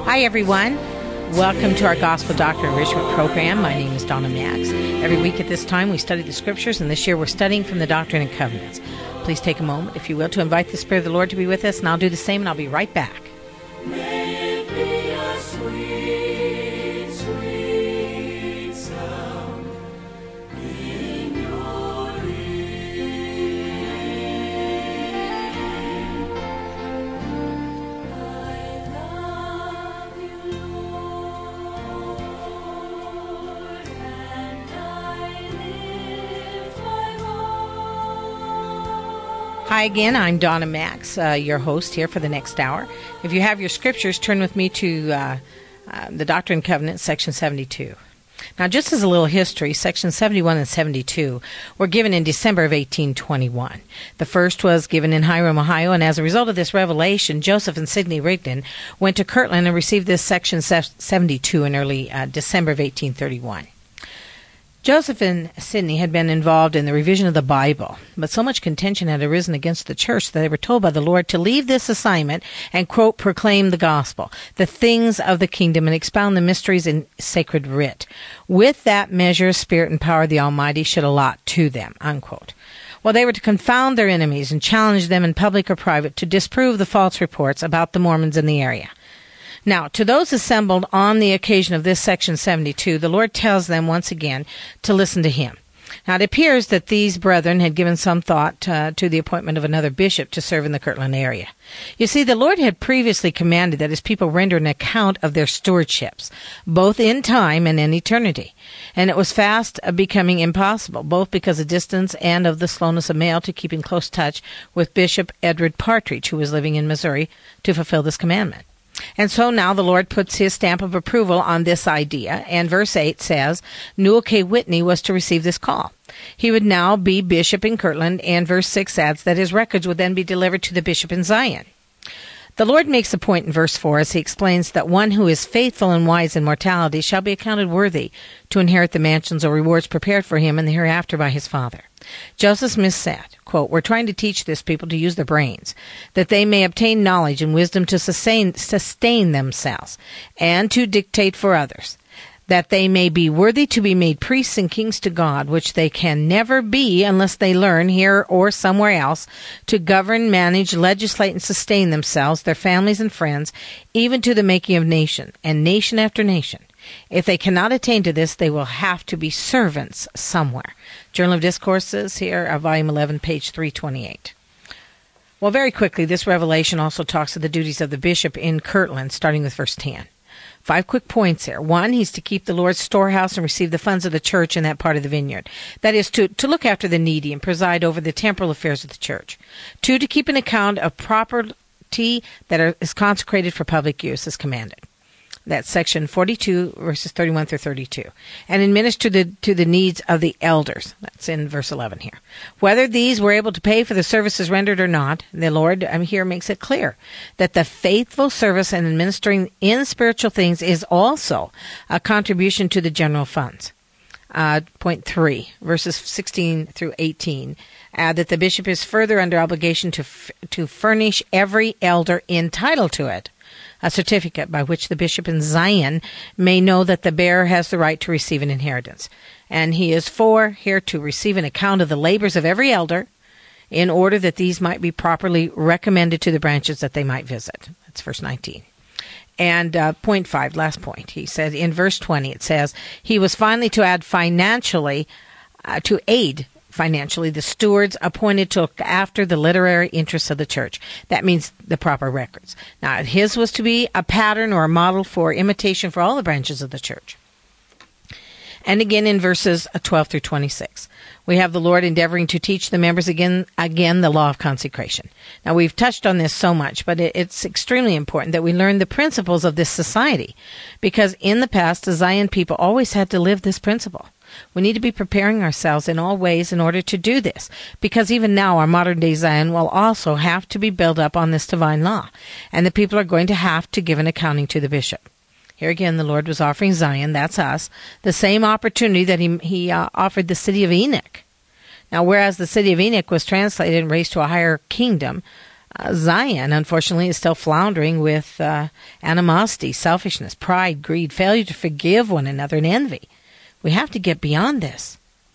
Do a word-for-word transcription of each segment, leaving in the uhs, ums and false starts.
Hi, everyone. Welcome to our Gospel Doctrine Enrichment Program. My name is Donna Max. Every week at this time, we study the Scriptures, and this year we're studying from the Doctrine and Covenants. Please take a moment, if you will, to invite the Spirit of the Lord to be with us, and I'll do the same, and I'll be right back. May it be a sweet, sweet sound in your ear. I love you, Lord, and I lift my voice. Hi again, I'm Donna Max, uh, your host here for the next hour. If you have your scriptures, turn with me to uh, uh, the Doctrine and Covenants, section seventy-two. Now, just as a little history, section seventy-one and seventy-two were given in December of eighteen twenty-one. The first was given in Hiram, Ohio, and as a result of this revelation, Joseph and Sidney Rigdon went to Kirtland and received this section seventy-two in early uh, December of eighteen thirty-one. Joseph and Sidney had been involved in the revision of the Bible, but so much contention had arisen against the church that they were told by the Lord to leave this assignment and, quote, proclaim the gospel, the things of the kingdom, and expound the mysteries in sacred writ. With that measure, spirit and power the Almighty should allot to them, unquote. Well, they were to confound their enemies and challenge them in public or private to disprove the false reports about the Mormons in the area. Now, to those assembled on the occasion of this section seventy-two, the Lord tells them once again to listen to him. Now, it appears that these brethren had given some thought uh, to the appointment of another bishop to serve in the Kirtland area. You see, the Lord had previously commanded that his people render an account of their stewardships, both in time and in eternity. And it was fast uh, becoming impossible, both because of distance and of the slowness of mail to keep in close touch with Bishop Edward Partridge, who was living in Missouri, to fulfill this commandment. And so now the Lord puts his stamp of approval on this idea, and verse eight says, Newell K. Whitney was to receive this call. He would now be bishop in Kirtland, and verse six adds that his records would then be delivered to the bishop in Zion. The Lord makes a point in verse four as he explains that one who is faithful and wise in mortality shall be accounted worthy to inherit the mansions or rewards prepared for him in the hereafter by his Father. Joseph Smith said, quote, we're trying to teach this people to use their brains, that they may obtain knowledge and wisdom to sustain, sustain themselves and to dictate for others, that they may be worthy to be made priests and kings to God, which they can never be unless they learn here or somewhere else to govern, manage, legislate, and sustain themselves, their families and friends, even to the making of nation, and nation after nation. If they cannot attain to this, they will have to be servants somewhere. Journal of Discourses here, uh, volume eleven, page three twenty-eight. Well, very quickly, this revelation also talks of the duties of the bishop in Kirtland, starting with verse ten. Five quick points here. One, he's to keep the Lord's storehouse and receive the funds of the church in that part of the vineyard. That is, to, to look after the needy and preside over the temporal affairs of the church. Two, to keep an account of property that are, is consecrated for public use as commanded. That's section forty-two, verses thirty-one through thirty-two. And administer the, to the needs of the elders. That's in verse eleven here. Whether these were able to pay for the services rendered or not, the Lord um, here makes it clear that the faithful service and administering in spiritual things is also a contribution to the general funds. Uh, point three, verses sixteen through eighteen, add that the bishop is further under obligation to f- to furnish every elder entitled to it a certificate by which the bishop in Zion may know that the bearer has the right to receive an inheritance. And he is for here to receive an account of the labors of every elder in order that these might be properly recommended to the branches that they might visit. That's verse nineteen. And uh, point five, last point, he said in verse twenty, it says, he was finally to add financially, uh, to aid financially the stewards appointed to look after the literary interests of the church. That means the proper records. Now, his was to be a pattern or a model for imitation for all the branches of the church. And again in verses twelve through twenty-six, we have the Lord endeavoring to teach the members again, again the law of consecration. Now, we've touched on this so much, but it, it's extremely important that we learn the principles of this society, because in the past, the Zion people always had to live this principle. We need to be preparing ourselves in all ways in order to do this, because even now our modern-day Zion will also have to be built up on this divine law, and the people are going to have to give an accounting to the bishop. Here again, the Lord was offering Zion, that's us, the same opportunity that he, he uh, offered the city of Enoch. Now, whereas the city of Enoch was translated and raised to a higher kingdom, Uh, Zion, unfortunately, is still floundering with uh, animosity, selfishness, pride, greed, failure to forgive one another, and envy. We have to get beyond this.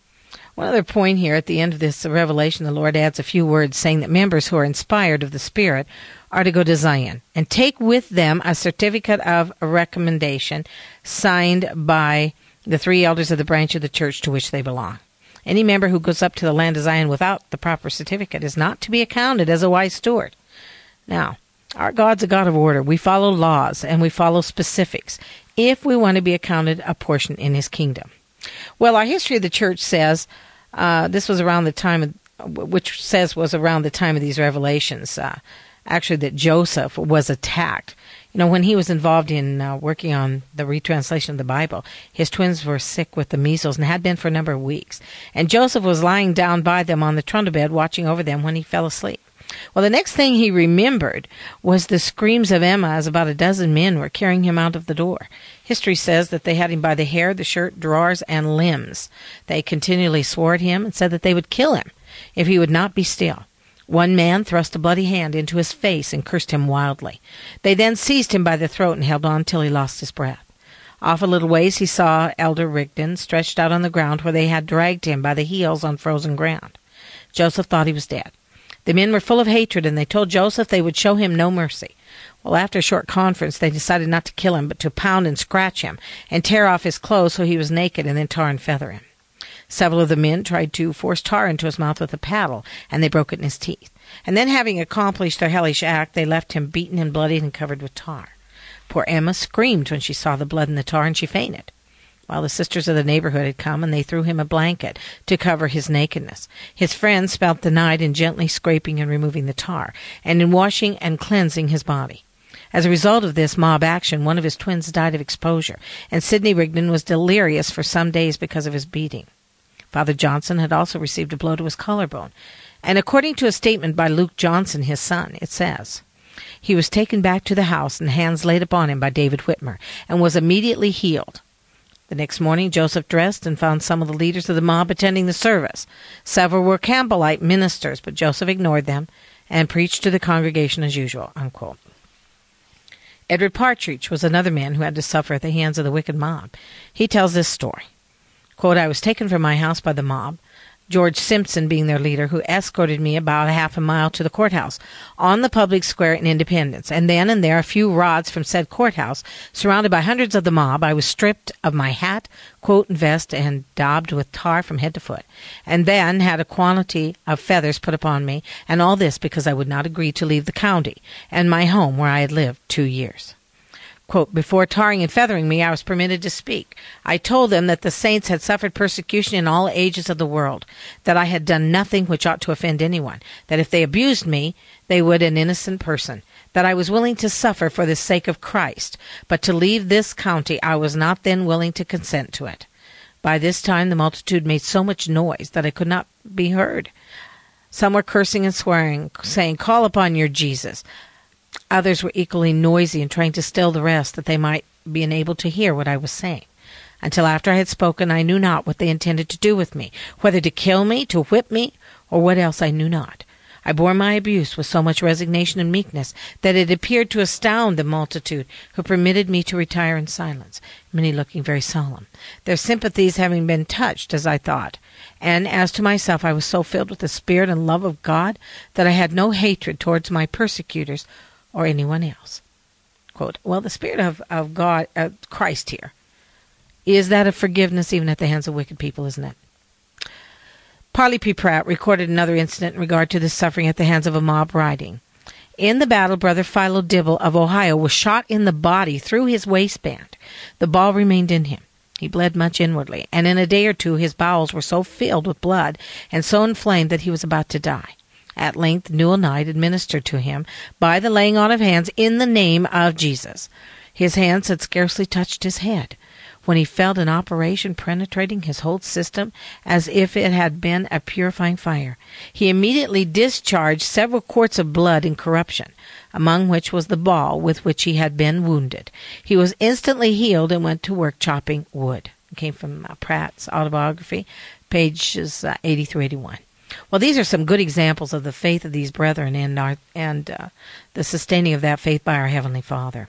One other point here at the end of this revelation, the Lord adds a few words saying that members who are inspired of the Spirit are to go to Zion and take with them a certificate of recommendation signed by the three elders of the branch of the church to which they belong. Any member who goes up to the land of Zion without the proper certificate is not to be accounted as a wise steward. Now, our God's a God of order. We follow laws and we follow specifics if we want to be accounted a portion in his kingdom. Well, our history of the church says uh, this was around the time, of, which says was around the time of these revelations, uh, actually that Joseph was attacked. You know, when he was involved in uh, working on the retranslation of the Bible, his twins were sick with the measles and had been for a number of weeks. And Joseph was lying down by them on the trundle bed watching over them when he fell asleep. Well, the next thing he remembered was the screams of Emma as about a dozen men were carrying him out of the door. History says that they had him by the hair, the shirt, drawers, and limbs. They continually swore at him and said that they would kill him if he would not be still. One man thrust a bloody hand into his face and cursed him wildly. They then seized him by the throat and held on till he lost his breath. Off a little ways he saw Elder Rigdon stretched out on the ground where they had dragged him by the heels on frozen ground. Joseph thought he was dead. The men were full of hatred, and they told Joseph they would show him no mercy. Well, after a short conference, they decided not to kill him, but to pound and scratch him, and tear off his clothes so he was naked, and then tar and feather him. Several of the men tried to force tar into his mouth with a paddle, and they broke it in his teeth. And then, having accomplished their hellish act, they left him beaten and bloodied and covered with tar. Poor Emma screamed when she saw the blood and the tar, and she fainted. While the sisters of the neighborhood had come, and they threw him a blanket to cover his nakedness. His friends spent the night in gently scraping and removing the tar, and in washing and cleansing his body. As a result of this mob action, one of his twins died of exposure, and Sidney Rigdon was delirious for some days because of his beating. Father Johnson had also received a blow to his collarbone, and according to a statement by Luke Johnson, his son, it says, "He was taken back to the house and hands laid upon him by David Whitmer, and was immediately healed." The next morning, Joseph dressed and found some of the leaders of the mob attending the service. Several were Campbellite ministers, but Joseph ignored them and preached to the congregation as usual, unquote. Edward Partridge was another man who had to suffer at the hands of the wicked mob. He tells this story. Quote, "I was taken from my house by the mob, George Simpson being their leader, who escorted me about a half a mile to the courthouse on the public square in Independence, and then and there a few rods from said courthouse, surrounded by hundreds of the mob, I was stripped of my hat, coat, and vest, and daubed with tar from head to foot, and then had a quantity of feathers put upon me, and all this because I would not agree to leave the county and my home where I had lived two years." Quote, "Before tarring and feathering me, I was permitted to speak. I told them that the saints had suffered persecution in all ages of the world, that I had done nothing which ought to offend anyone, that if they abused me, they would an innocent person, that I was willing to suffer for the sake of Christ, but to leave this county I was not then willing to consent to it. By this time the multitude made so much noise that I could not be heard. Some were cursing and swearing, saying, 'Call upon your Jesus.' Others were equally noisy and trying to still the rest, that they might be enabled to hear what I was saying. Until after I had spoken, I knew not what they intended to do with me, whether to kill me, to whip me, or what else I knew not. I bore my abuse with so much resignation and meekness that it appeared to astound the multitude, who permitted me to retire in silence, many looking very solemn, their sympathies having been touched, as I thought. And as to myself, I was so filled with the Spirit and love of God that I had no hatred towards my persecutors or anyone else." Quote, well, the Spirit of, of God, uh, Christ here, is that of forgiveness even at the hands of wicked people, isn't it? Parley P. Pratt recorded another incident in regard to this suffering at the hands of a mob, writing, "In the battle, Brother Philo Dibble of Ohio was shot in the body through his waistband. The ball remained in him. He bled much inwardly, and in a day or two his bowels were so filled with blood and so inflamed that he was about to die. At length Newell Knight administered to him by the laying on of hands in the name of Jesus. His hands had scarcely touched his head when he felt an operation penetrating his whole system as if it had been a purifying fire. He immediately discharged several quarts of blood in corruption, among which was the ball with which he had been wounded. He was instantly healed and went to work chopping wood." It came from uh, Pratt's autobiography, pages uh, eighty through eighty-one. Well, these are some good examples of the faith of these brethren and our, and uh, the sustaining of that faith by our Heavenly Father.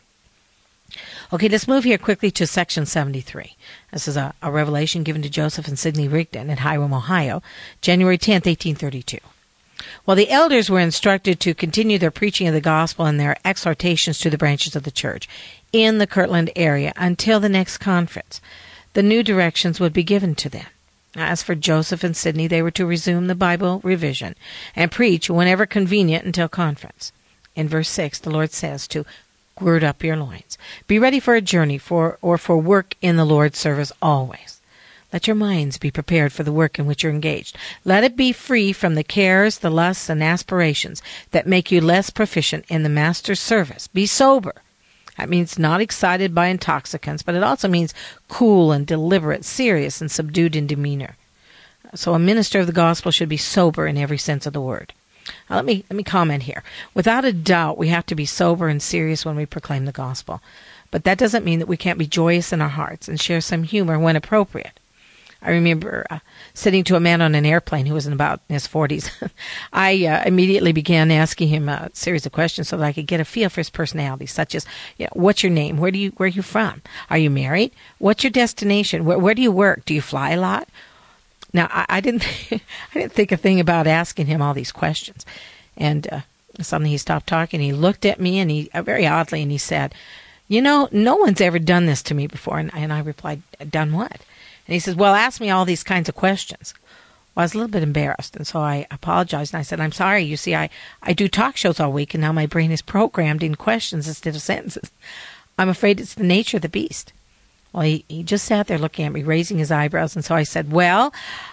Okay, let's move here quickly to section seventy-three. This is a, a revelation given to Joseph and Sidney Rigdon in Hiram, Ohio, January tenth, eighteen thirty-two. Well, the elders were instructed to continue their preaching of the gospel and their exhortations to the branches of the church in the Kirtland area until the next conference. The new directions would be given to them. As for Joseph and Sidney, they were to resume the Bible revision and preach whenever convenient until conference. In verse six, the Lord says to gird up your loins. Be ready for a journey for or for work in the Lord's service always. Let your minds be prepared for the work in which you're engaged. Let it be free from the cares, the lusts, and aspirations that make you less proficient in the Master's service. Be sober. That means not excited by intoxicants, but it also means cool and deliberate, serious and subdued in demeanor. So a minister of the gospel should be sober in every sense of the word. Now let me let me comment here. Without a doubt, we have to be sober and serious when we proclaim the gospel. But that doesn't mean that we can't be joyous in our hearts and share some humor when appropriate. I remember uh, sitting to a man on an airplane who was in about his forties. I uh, immediately began asking him a series of questions so that I could get a feel for his personality, such as, you know, what's your name? Where do you where are you from? Are you married? What's your destination? Where, where do you work? Do you fly a lot? Now, I, I didn't I didn't think a thing about asking him all these questions, and uh, suddenly he stopped talking. He looked at me and he uh, very oddly, and he said, "You know, no one's ever done this to me before." And, and I replied, "Done what?" And he says, well, ask me all these kinds of questions. Well, I was a little bit embarrassed, and so I apologized, and I said, I'm sorry. You see, I, I do talk shows all week, and now my brain is programmed in questions instead of sentences. I'm afraid it's the nature of the beast. Well, he, he just sat there looking at me, raising his eyebrows, and so I said, well,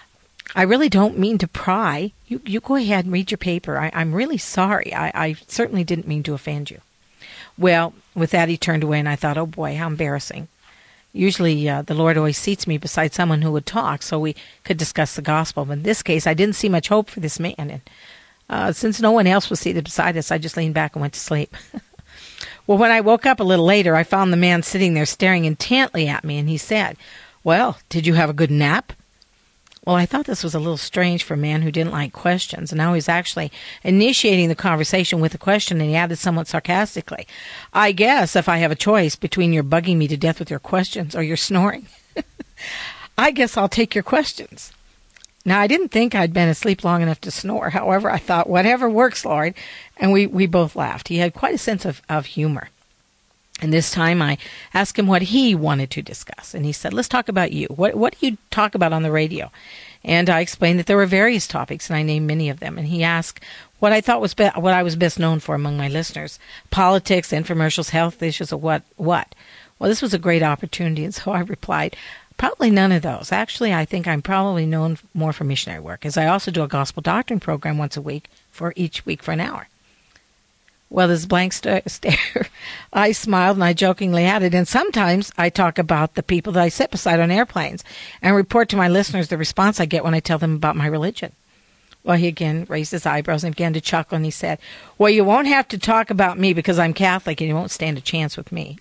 I really don't mean to pry. You you go ahead and read your paper. I, I'm really sorry. I, I certainly didn't mean to offend you. Well, with that, he turned away, and I thought, oh, boy, how embarrassing. Usually uh, the Lord always seats me beside someone who would talk so we could discuss the gospel. But in this case, I didn't see much hope for this man. And uh, since no one else was seated beside us, I just leaned back and went to sleep. Well, when I woke up a little later, I found the man sitting there staring intently at me. And he said, well, did you have a good nap? Well, I thought this was a little strange for a man who didn't like questions. And now he's actually initiating the conversation with a question, and he added somewhat sarcastically, I guess if I have a choice between your bugging me to death with your questions or your snoring, I guess I'll take your questions. Now, I didn't think I'd been asleep long enough to snore. However, I thought, whatever works, Lord. And we, we both laughed. He had quite a sense of, of humor. And this time I asked him what he wanted to discuss. And he said, let's talk about you. What what do you talk about on the radio? And I explained that there were various topics, and I named many of them. And he asked what I thought was be- what I was best known for among my listeners. Politics, infomercials, health issues, or what? What? Well, this was a great opportunity, and so I replied, probably none of those. Actually, I think I'm probably known more for missionary work, as I also do a gospel doctrine program once a week for each week for an hour. Well, this blank st- stare, I smiled and I jokingly added, and sometimes I talk about the people that I sit beside on airplanes and report to my listeners the response I get when I tell them about my religion. Well, he again raised his eyebrows and began to chuckle, and he said, well, you won't have to talk about me because I'm Catholic and you won't stand a chance with me.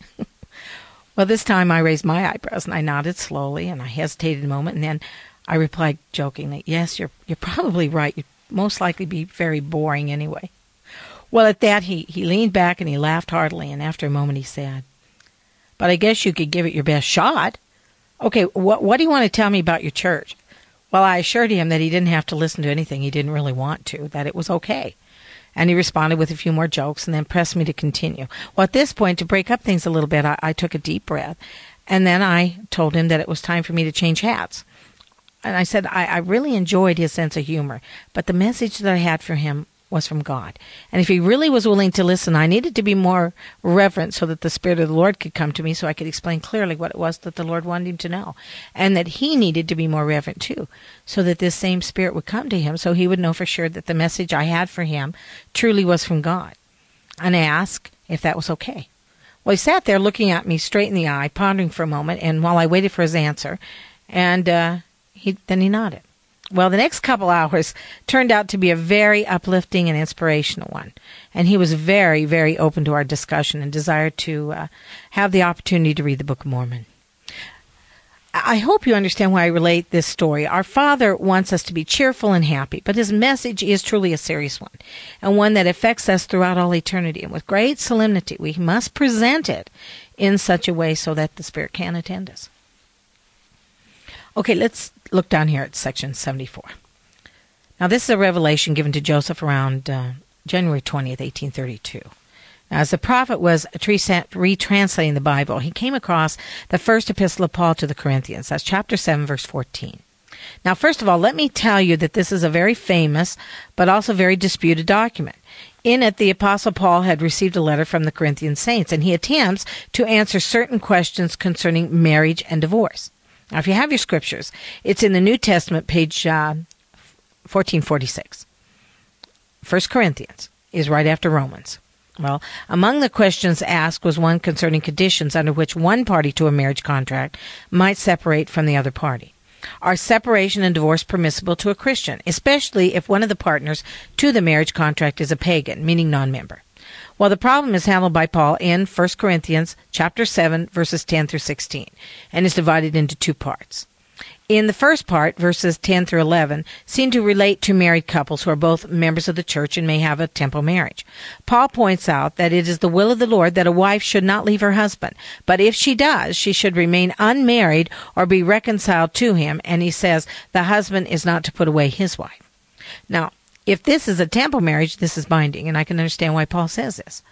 Well, this time I raised my eyebrows and I nodded slowly, and I hesitated a moment, and then I replied jokingly, yes, you're you're probably right. You'd most likely be very boring anyway. Well, at that, he, he leaned back and he laughed heartily, and after a moment he said, but I guess you could give it your best shot. Okay, what what do you want to tell me about your church? Well, I assured him that he didn't have to listen to anything he didn't really want to, that it was okay. And he responded with a few more jokes and then pressed me to continue. Well, at this point, to break up things a little bit, I, I took a deep breath, and then I told him that it was time for me to change hats. And I said I, I really enjoyed his sense of humor, but the message that I had for him was from God. And if he really was willing to listen, I needed to be more reverent so that the Spirit of the Lord could come to me so I could explain clearly what it was that the Lord wanted him to know. And that he needed to be more reverent too, so that this same Spirit would come to him so he would know for sure that the message I had for him truly was from God. And I asked if that was okay. Well, he sat there looking at me straight in the eye, pondering for a moment, and while I waited for his answer, and uh, he then he nodded. Well, the next couple hours turned out to be a very uplifting and inspirational one. And he was very, very open to our discussion and desired to uh, have the opportunity to read the Book of Mormon. I hope you understand why I relate this story. Our Father wants us to be cheerful and happy, but His message is truly a serious one, and one that affects us throughout all eternity. And with great solemnity, we must present it in such a way so that the Spirit can attend us. Okay, let's look down here at section seventy-four. Now, this is a revelation given to Joseph around uh, January twentieth, eighteen thirty-two. Now, as the prophet was retranslating the Bible, he came across the first epistle of Paul to the Corinthians. That's chapter seven, verse fourteen. Now, first of all, let me tell you that this is a very famous, but also very disputed document. In it, the Apostle Paul had received a letter from the Corinthian saints, and he attempts to answer certain questions concerning marriage and divorce. Now, if you have your scriptures, it's in the New Testament, page uh, fourteen forty-six. First Corinthians is right after Romans. Well, among the questions asked was one concerning conditions under which one party to a marriage contract might separate from the other party. Are separation and divorce permissible to a Christian, especially if one of the partners to the marriage contract is a pagan, meaning non-member? Well, the problem is handled by Paul in First Corinthians chapter seven, verses ten through sixteen, and is divided into two parts. In the first part, verses ten through eleven, seem to relate to married couples who are both members of the church and may have a temple marriage. Paul points out that it is the will of the Lord that a wife should not leave her husband, but if she does, she should remain unmarried or be reconciled to him, and he says the husband is not to put away his wife. Now, if this is a temple marriage, this is binding, and I can understand why Paul says this.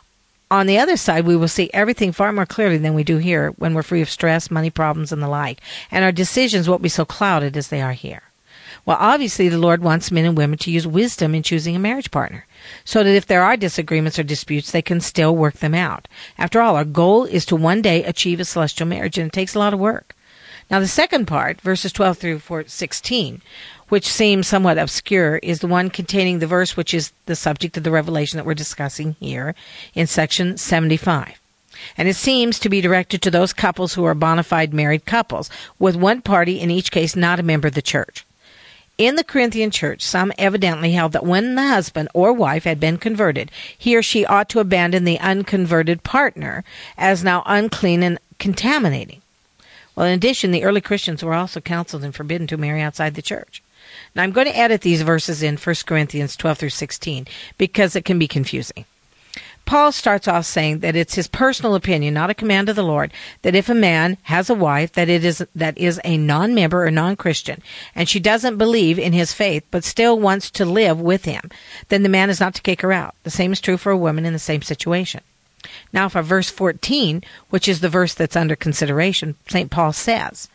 On the other side, we will see everything far more clearly than we do here when we're free of stress, money problems, and the like, and our decisions won't be so clouded as they are here. Well, obviously, the Lord wants men and women to use wisdom in choosing a marriage partner, so that if there are disagreements or disputes, they can still work them out. After all, our goal is to one day achieve a celestial marriage, and it takes a lot of work. Now, the second part, verses twelve through sixteen, which seems somewhat obscure, is the one containing the verse which is the subject of the revelation that we're discussing here in section seventy-five. And it seems to be directed to those couples who are bona fide married couples, with one party in each case not a member of the church. In the Corinthian church, some evidently held that when the husband or wife had been converted, he or she ought to abandon the unconverted partner as now unclean and contaminating. Well, in addition, the early Christians were also counseled and forbidden to marry outside the church. Now, I'm going to edit these verses in First Corinthians twelve through sixteen because it can be confusing. Paul starts off saying that it's his personal opinion, not a command of the Lord, that if a man has a wife that it is that is a non-member or non-Christian, and she doesn't believe in his faith but still wants to live with him, then the man is not to kick her out. The same is true for a woman in the same situation. Now, for verse fourteen, which is the verse that's under consideration, Saint Paul says,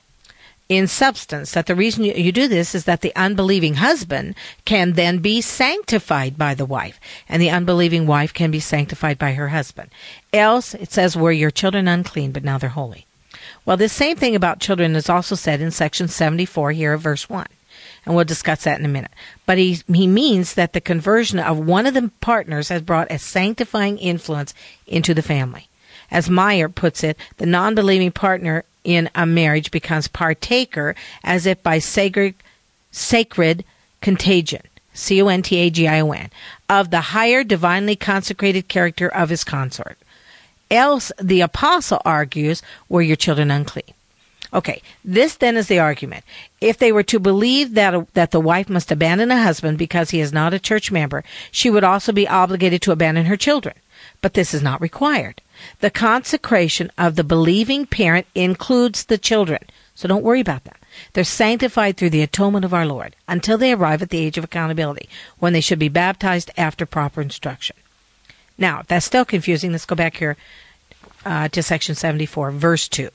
in substance, that the reason you, you do this is that the unbelieving husband can then be sanctified by the wife, and the unbelieving wife can be sanctified by her husband. Else, it says, were your children unclean, but now they're holy. Well, this same thing about children is also said in section seventy-four here of verse one, and we'll discuss that in a minute. But he, he means that the conversion of one of the partners has brought a sanctifying influence into the family. As Meyer puts it, the non-believing partner in a marriage becomes partaker as if by sacred, sacred contagion, C O N T A G I O N, of the higher divinely consecrated character of his consort. Else, the apostle argues, were your children unclean. Okay, this then is the argument. If they were to believe that a, that the wife must abandon a husband because he is not a church member, she would also be obligated to abandon her children. But this is not required. The consecration of the believing parent includes the children, so don't worry about them. They're sanctified through the atonement of our Lord until they arrive at the age of accountability, when they should be baptized after proper instruction. Now, if that's still confusing, let's go back here uh, to section seventy-four, verse two.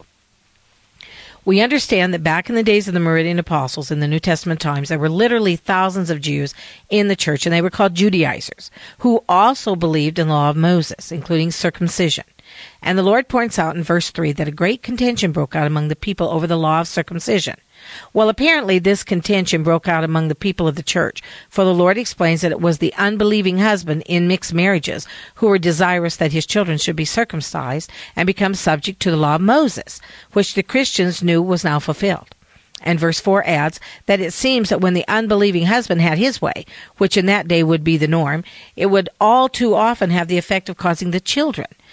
We understand that back in the days of the Meridian Apostles in the New Testament times, there were literally thousands of Jews in the church, and they were called Judaizers, who also believed in the law of Moses, including circumcision. And the Lord points out in verse three that a great contention broke out among the people over the law of circumcision. Well, apparently this contention broke out among the people of the church, for the Lord explains that it was the unbelieving husband in mixed marriages who were desirous that his children should be circumcised and become subject to the law of Moses, which the Christians knew was now fulfilled. And verse four adds that it seems that when the unbelieving husband had his way, which in that day would be the norm, it would all too often have the effect of causing the children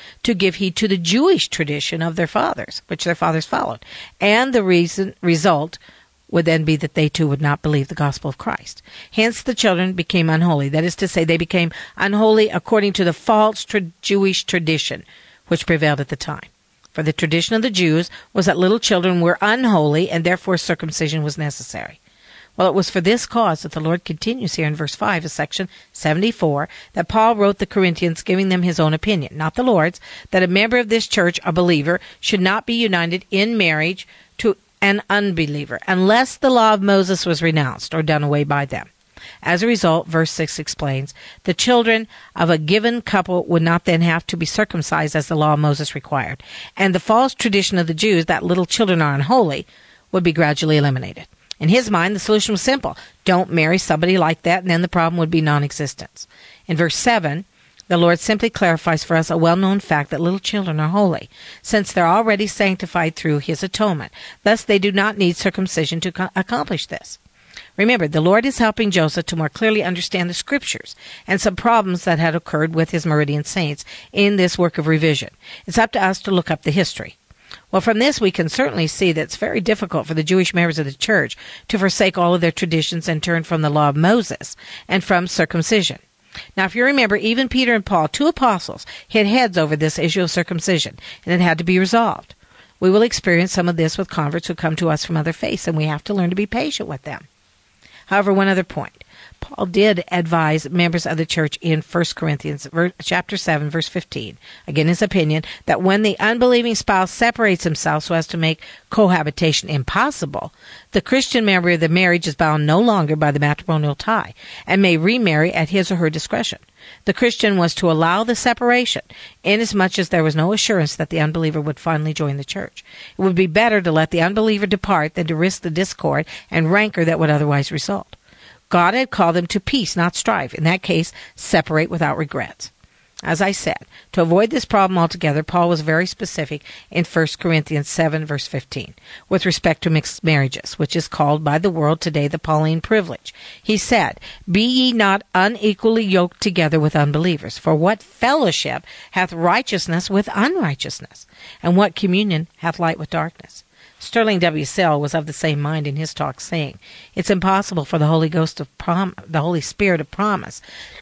to give heed to the Jewish tradition of their fathers, which their fathers followed. And the reason result would then be that they too would not believe the gospel of Christ. Hence the children became unholy. That is to say, they became unholy according to the false tra- Jewish tradition which prevailed at the time. For the tradition of the Jews was that little children were unholy, and therefore circumcision was necessary. Well, it was for this cause that the Lord continues here in verse five of section seventy-four that Paul wrote the Corinthians, giving them his own opinion, not the Lord's, that a member of this church, a believer, should not be united in marriage to an unbeliever, unless the law of Moses was renounced or done away by them. As a result, verse six explains, the children of a given couple would not then have to be circumcised as the law of Moses required, and the false tradition of the Jews that little children are unholy would be gradually eliminated. In his mind, the solution was simple. Don't marry somebody like that, and then the problem would be non-existence. In verse seven, the Lord simply clarifies for us a well-known fact that little children are holy, since they're already sanctified through his atonement. Thus, they do not need circumcision to co- accomplish this. Remember, the Lord is helping Joseph to more clearly understand the Scriptures and some problems that had occurred with his Meridian saints in this work of revision. It's up to us to look up the history. Well, from this we can certainly see that it's very difficult for the Jewish members of the church to forsake all of their traditions and turn from the law of Moses and from circumcision. Now, if you remember, even Peter and Paul, two apostles, hit heads over this issue of circumcision, and it had to be resolved. We will experience some of this with converts who come to us from other faiths, and we have to learn to be patient with them. However, one other point. Paul did advise members of the church in First Corinthians chapter seven, verse fifteen, again his opinion, that when the unbelieving spouse separates himself so as to make cohabitation impossible, the Christian member of the marriage is bound no longer by the matrimonial tie and may remarry at his or her discretion. The Christian was to allow the separation, inasmuch as there was no assurance that the unbeliever would finally join the church. It would be better to let the unbeliever depart than to risk the discord and rancor that would otherwise result. God had called them to peace, not strife. In that case, separate without regrets. As I said, to avoid this problem altogether, Paul was very specific in First Corinthians seven, verse fifteen, with respect to mixed marriages, which is called by the world today the Pauline privilege. He said, Be ye not unequally yoked together with unbelievers, for what fellowship hath righteousness with unrighteousness? And what communion hath light with darkness? Sterling W. Sell was of the same mind in his talk, saying, It's impossible for the Holy Ghost of prom- the Holy Spirit of promise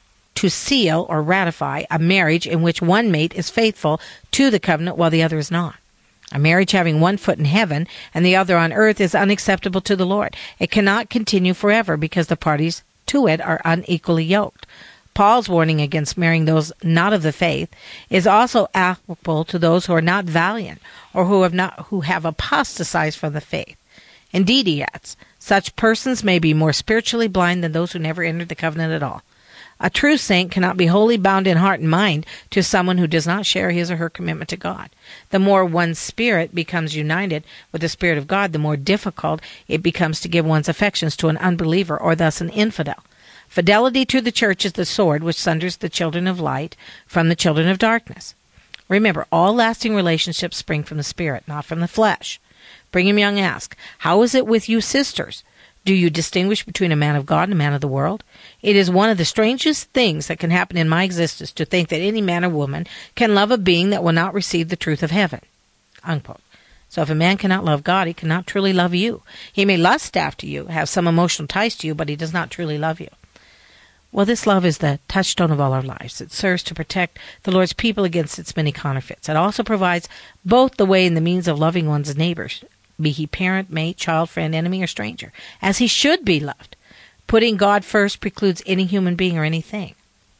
to seal or ratify a marriage in which one mate is faithful to the covenant while the other is not. A marriage having one foot in heaven and the other on earth is unacceptable to the Lord. It cannot continue forever because the parties to it are unequally yoked. Paul's warning against marrying those not of the faith is also applicable to those who are not valiant or who have not who have apostatized from the faith. Indeed, he adds, such persons may be more spiritually blind than those who never entered the covenant at all. A true saint cannot be wholly bound in heart and mind to someone who does not share his or her commitment to God. The more one's spirit becomes united with the Spirit of God, the more difficult it becomes to give one's affections to an unbeliever or thus an infidel. Fidelity to the church is the sword which sunders the children of light from the children of darkness. Remember, all lasting relationships spring from the Spirit, not from the flesh. Brigham Young asked, How is it with you sisters? Do you distinguish between a man of God and a man of the world? It is one of the strangest things that can happen in my existence to think that any man or woman can love a being that will not receive the truth of heaven. Unquote. So if a man cannot love God, he cannot truly love you. He may lust after you, have some emotional ties to you, but he does not truly love you. Well, this love is the touchstone of all our lives. It serves to protect the Lord's people against its many counterfeits. It also provides both the way and the means of loving one's neighbors, be he parent, mate, child, friend, enemy, or stranger, as he should be loved. Putting God first precludes any human being or anything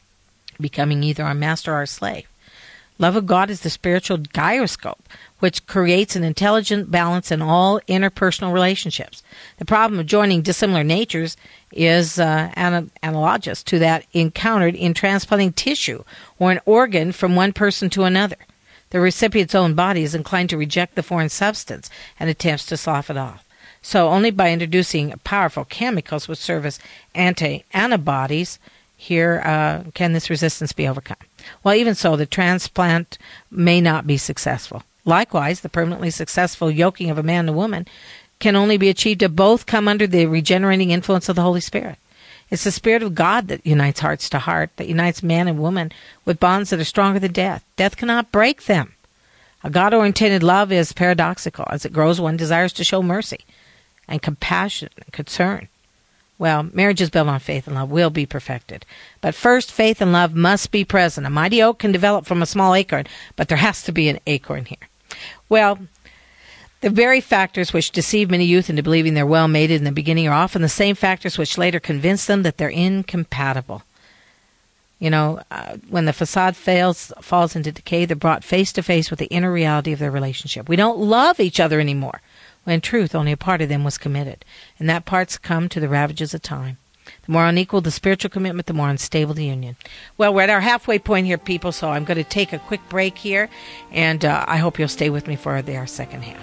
becoming either our master or our slave. Love of God is the spiritual gyroscope, which creates an intelligent balance in all interpersonal relationships. The problem of joining dissimilar natures is uh, an- analogous to that encountered in transplanting tissue or an organ from one person to another. The recipient's own body is inclined to reject the foreign substance and attempts to slough it off. So only by introducing powerful chemicals which serve as anti-antibodies here uh, can this resistance be overcome. Well, even so, the transplant may not be successful. Likewise, the permanently successful yoking of a man and woman can only be achieved if both come under the regenerating influence of the Holy Spirit. It's the Spirit of God that unites hearts to heart, that unites man and woman with bonds that are stronger than death. Death cannot break them. A God-oriented love is paradoxical. As it grows, one desires to show mercy and compassion and concern. Well, marriage is built on faith and love will be perfected. But first, faith and love must be present. A mighty oak can develop from a small acorn, but there has to be an acorn here. Well, the very factors which deceive many youth into believing they're well mated in the beginning are often the same factors which later convince them that they're incompatible. You know, uh, when the facade fails, falls into decay, they're brought face to face with the inner reality of their relationship. We don't love each other anymore, when in truth only a part of them was committed, and that part succumbed to the ravages of time. The more unequal the spiritual commitment, the more unstable the union. Well, we're at our halfway point here, people, so I'm going to take a quick break here, and uh, I hope you'll stay with me for the, our second half.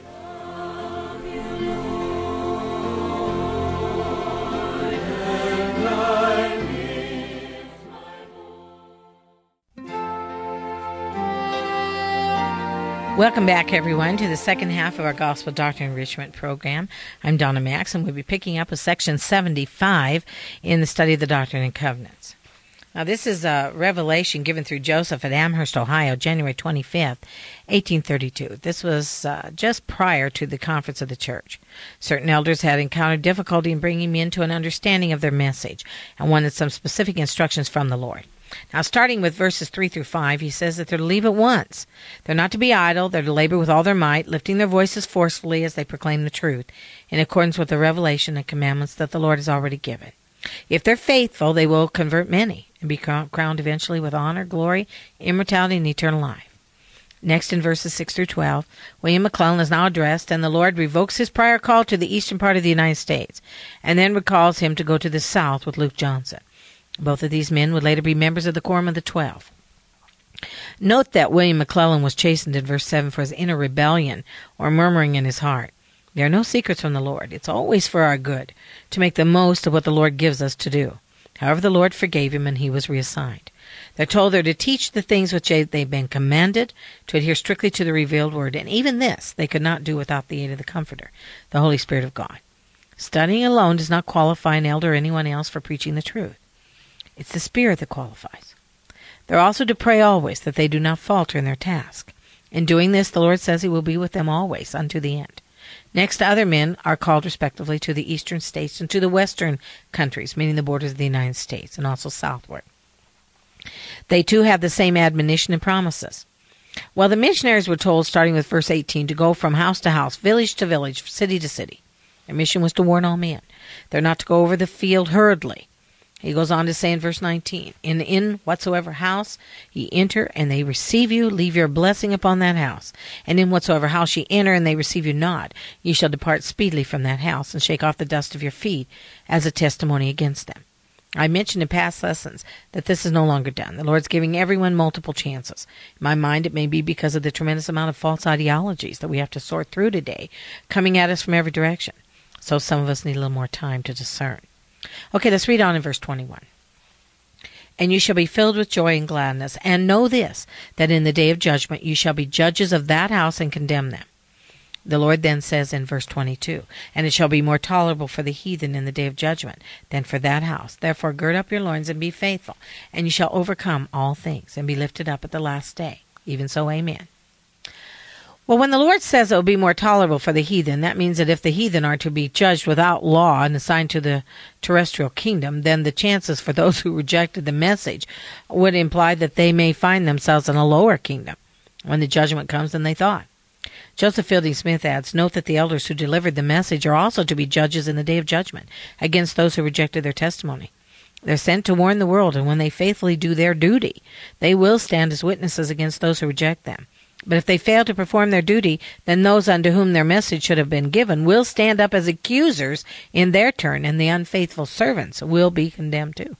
Welcome back, everyone, to the second half of our Gospel Doctrine Enrichment program. I'm Donna Max, and we'll be picking up with section seventy-five in the study of the Doctrine and Covenants. Now, this is a revelation given through Joseph at Amherst, Ohio, January twenty-fifth, eighteen thirty-two. This was uh, just prior to the conference of the church. Certain elders had encountered difficulty in bringing me into an understanding of their message and wanted some specific instructions from the Lord. Now, starting with verses three through five, he says that they're to leave at once. They're not to be idle. They're to labor with all their might, lifting their voices forcefully as they proclaim the truth, in accordance with the revelation and commandments that the Lord has already given. If they're faithful, they will convert many and be crowned eventually with honor, glory, immortality, and eternal life. Next, in verses six through twelve, William McClellan is now addressed, and the Lord revokes his prior call to the eastern part of the United States, and then recalls him to go to the south with Luke Johnson. Both of these men would later be members of the Quorum of the Twelve. Note that William McClellan was chastened in verse seven for his inner rebellion or murmuring in his heart. There are no secrets from the Lord. It's always for our good, to make the most of what the Lord gives us to do. However, the Lord forgave him, and he was reassigned. They're told they're to teach the things which they've been commanded, to adhere strictly to the revealed word, and even this they could not do without the aid of the Comforter, the Holy Spirit of God. Studying alone does not qualify an elder or anyone else for preaching the truth. It's the Spirit that qualifies. They're also to pray always that they do not falter in their task. In doing this, the Lord says he will be with them always unto the end. Next, other men are called respectively to the eastern states and to the western countries, meaning the borders of the United States, and also southward. They too have the same admonition and promises. Well, the missionaries were told, starting with verse eighteen, to go from house to house, village to village, city to city. Their mission was to warn all men. They're not to go over the field hurriedly. He goes on to say in verse nineteen, in in whatsoever house ye enter, and they receive you, leave your blessing upon that house. And in whatsoever house ye enter, and they receive you not, ye shall depart speedily from that house, and shake off the dust of your feet as a testimony against them. I mentioned in past lessons that this is no longer done. The Lord's giving everyone multiple chances. In my mind, it may be because of the tremendous amount of false ideologies that we have to sort through today, coming at us from every direction. So some of us need a little more time to discern. Okay, let's read on in verse twenty-one. And you shall be filled with joy and gladness, and know this, that in the day of judgment you shall be judges of that house and condemn them. The Lord then says in verse twenty-two, and it shall be more tolerable for the heathen in the day of judgment than for that house. Therefore gird up your loins and be faithful, and you shall overcome all things, and be lifted up at the last day. Even so, amen. Well, when the Lord says it will be more tolerable for the heathen, that means that if the heathen are to be judged without law and assigned to the terrestrial kingdom, then the chances for those who rejected the message would imply that they may find themselves in a lower kingdom when the judgment comes than they thought. Joseph Fielding Smith adds, note that the elders who delivered the message are also to be judges in the day of judgment against those who rejected their testimony. They're sent to warn the world, and when they faithfully do their duty, they will stand as witnesses against those who reject them. But if they fail to perform their duty, then those unto whom their message should have been given will stand up as accusers in their turn, and the unfaithful servants will be condemned too.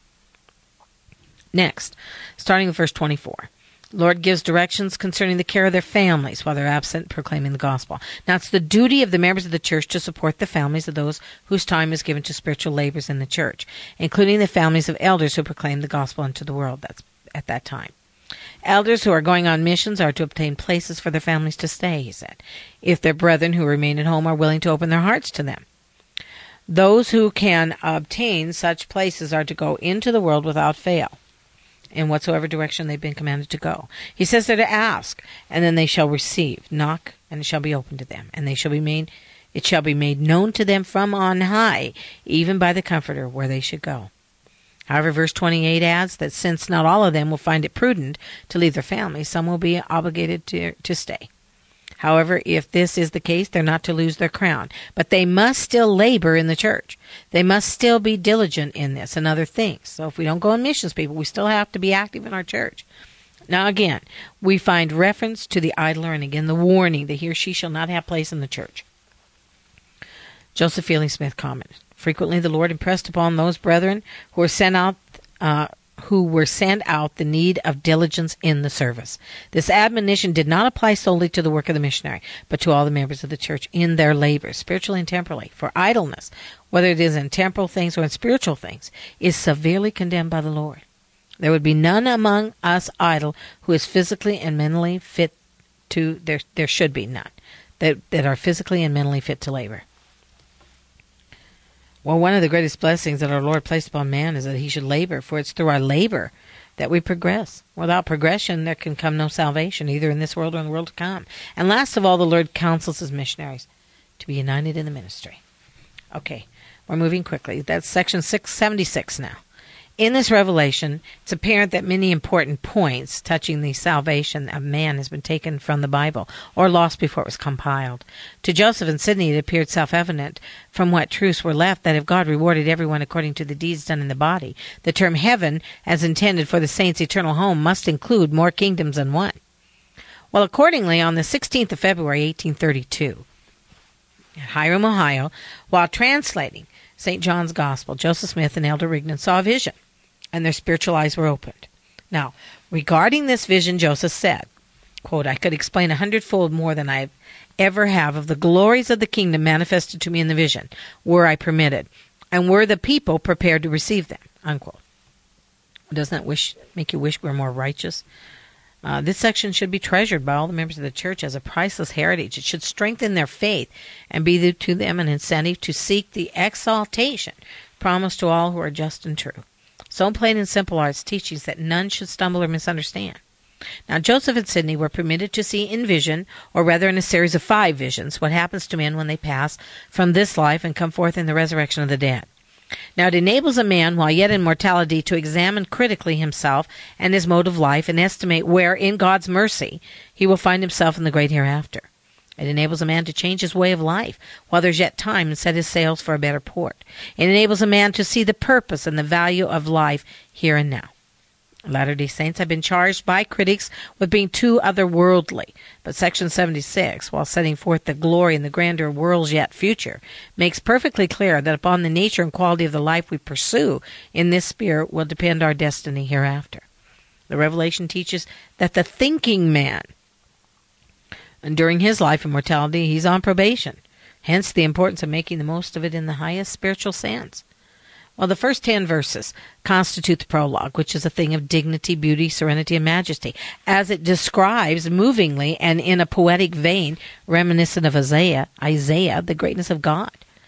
Next, starting with verse twenty-four. Lord gives directions concerning the care of their families while they're absent proclaiming the gospel. Now, it's the duty of the members of the church to support the families of those whose time is given to spiritual labors in the church, including the families of elders who proclaim the gospel unto the world. That's at that time. Elders who are going on missions are to obtain places for their families to stay, he said, if their brethren who remain at home are willing to open their hearts to them. Those who can obtain such places are to go into the world without fail, in whatsoever direction they've been commanded to go. He says they're to ask, and then they shall receive. Knock, and it shall be opened to them, and they shall be made. It shall be made known to them from on high, even by the Comforter, where they should go. However, verse twenty-eight adds that since not all of them will find it prudent to leave their families, some will be obligated to, to stay. However, if this is the case, they're not to lose their crown. But they must still labor in the church. They must still be diligent in this and other things. So if we don't go on missions, people, we still have to be active in our church. Now again, we find reference to the idler, and again the warning that he or she shall not have place in the church. Joseph Fielding Smith commented, frequently the Lord impressed upon those brethren who were sent out uh, who were sent out the need of diligence in the service. This admonition did not apply solely to the work of the missionary, but to all the members of the church in their labors, spiritually and temporally. For idleness, whether it is in temporal things or in spiritual things, is severely condemned by the Lord. There would be none among us idle who is physically and mentally fit to, there there should be none, that, that are physically and mentally fit to labor. Well, one of the greatest blessings that our Lord placed upon man is that he should labor, for it's through our labor that we progress. Without progression, there can come no salvation, either in this world or in the world to come. And last of all, the Lord counsels his missionaries to be united in the ministry. Okay, we're moving quickly. That's section six seventy-six now. In this revelation, it's apparent that many important points touching the salvation of man has been taken from the Bible, or lost before it was compiled. To Joseph and Sidney, it appeared self-evident from what truths were left that if God rewarded everyone according to the deeds done in the body, the term heaven, as intended for the saints' eternal home, must include more kingdoms than one. Well, accordingly, on the sixteenth of February, eighteen thirty-two, at Hiram, Ohio, while translating Saint John's Gospel, Joseph Smith and Elder Rigdon saw a vision, and their spiritual eyes were opened. Now, regarding this vision, Joseph said, quote, I could explain a hundredfold more than I ever have of the glories of the kingdom manifested to me in the vision, were I permitted, and were the people prepared to receive them, unquote. Doesn't that wish make you wish we were more righteous? Uh, this section should be treasured by all the members of the church as a priceless heritage. It should strengthen their faith and be the, to them an incentive to seek the exaltation promised to all who are just and true. So plain and simple are its teachings that none should stumble or misunderstand. Now, Joseph and Sidney were permitted to see in vision, or rather in a series of five visions, what happens to men when they pass from this life and come forth in the resurrection of the dead. Now, it enables a man, while yet in mortality, to examine critically himself and his mode of life and estimate where, in God's mercy, he will find himself in the great hereafter. It enables a man to change his way of life while there's yet time and set his sails for a better port. It enables a man to see the purpose and the value of life here and now. Latter-day Saints have been charged by critics with being too otherworldly, but Section seventy-six, while setting forth the glory and the grandeur of worlds yet future, makes perfectly clear that upon the nature and quality of the life we pursue in this sphere will depend our destiny hereafter. The Revelation teaches that the thinking man, and during his life and mortality, he's on probation. Hence the importance of making the most of it in the highest spiritual sense. Well, the first ten verses constitute the prologue, which is a thing of dignity, beauty, serenity, and majesty, as it describes movingly and in a poetic vein, reminiscent of Isaiah, Isaiah, the greatness of God,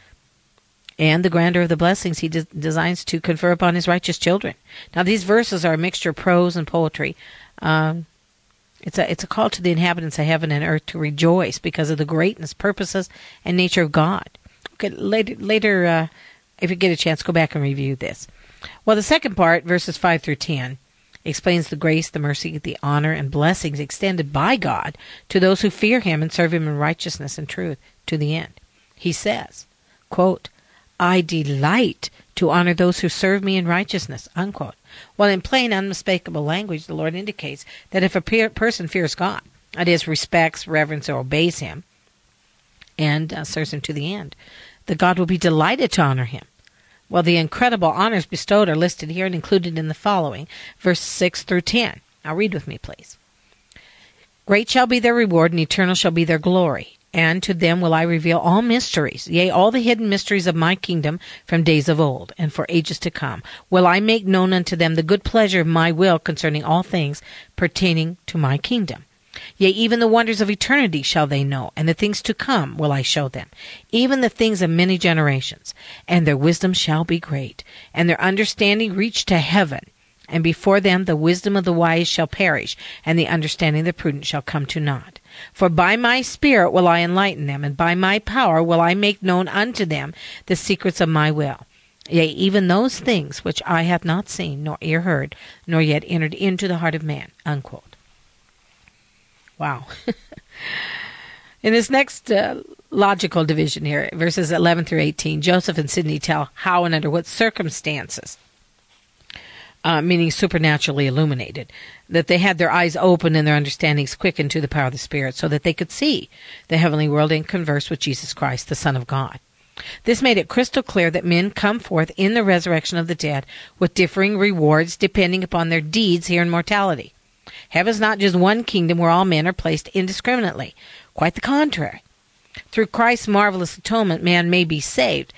and the grandeur of the blessings he de- designs to confer upon his righteous children. Now, these verses are a mixture of prose and poetry. Um, It's a it's a call to the inhabitants of heaven and earth to rejoice because of the greatness, purposes, and nature of God. Okay, later, later uh, if you get a chance, go back and review this. Well, the second part, verses five through ten, explains the grace, the mercy, the honor, and blessings extended by God to those who fear him and serve him in righteousness and truth to the end. He says, quote, I delight to honor those who serve me in righteousness, unquote. Well, in plain, unmistakable language, the Lord indicates that if a pe- person fears God, that is, respects, reverence, or obeys him, and uh, serves him to the end, that God will be delighted to honor him. Well, the incredible honors bestowed are listed here and included in the following, verses six through ten. Now read with me, please. Great shall be their reward, and eternal shall be their glory. And to them will I reveal all mysteries, yea, all the hidden mysteries of my kingdom from days of old, and for ages to come. Will I make known unto them the good pleasure of my will concerning all things pertaining to my kingdom. Yea, even the wonders of eternity shall they know, and the things to come will I show them, even the things of many generations. And their wisdom shall be great, and their understanding reach to heaven. And before them the wisdom of the wise shall perish, and the understanding of the prudent shall come to naught. For by my Spirit will I enlighten them, and by my power will I make known unto them the secrets of my will. Yea, even those things which eye hath not seen, nor ear heard, nor yet entered into the heart of man." Unquote. Wow. In this next uh, logical division here, verses eleven through eighteen, Joseph and Sidney tell how and under what circumstances, uh, meaning supernaturally illuminated, that they had their eyes open and their understandings quickened to the power of the Spirit, so that they could see the heavenly world and converse with Jesus Christ, the Son of God. This made it crystal clear that men come forth in the resurrection of the dead with differing rewards depending upon their deeds here in mortality. Heaven's not just one kingdom where all men are placed indiscriminately. Quite the contrary. Through Christ's marvelous atonement, man may be saved.